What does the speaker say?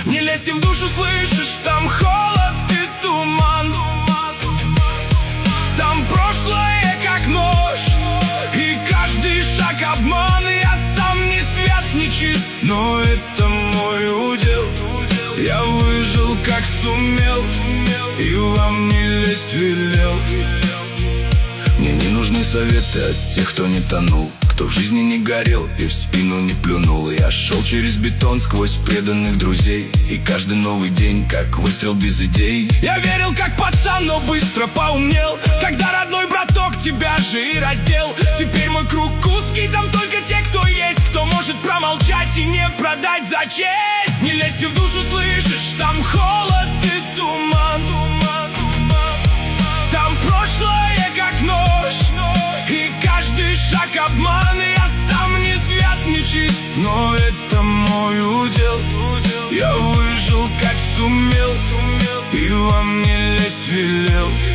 Не лезьте в душу, слышишь, там холод и туман. Там прошлое как нож, и каждый шаг обман. Я сам не свят, не чист, но это мой удел. Я выжил как сумел, и вам не лезть велел. Мне не нужны советы от тех, кто не тонул, кто в жизни не горел и в спину не плюнул. Я шел через бетон сквозь преданных друзей, и каждый новый день как выстрел без идей. Я верил как пацан, но быстро поумнел, когда родной браток тебя же и раздел. Теперь мой круг узкий, там только те, кто есть, кто может промолчать и не продать за честь. Не лезьте в душу, слышишь, там холод и туман. Там прошлое как нож, и каждый шаг обман. Я сам не свят, не чист, но это мой удел. Я выжил как сумел, и вам не лезть велел.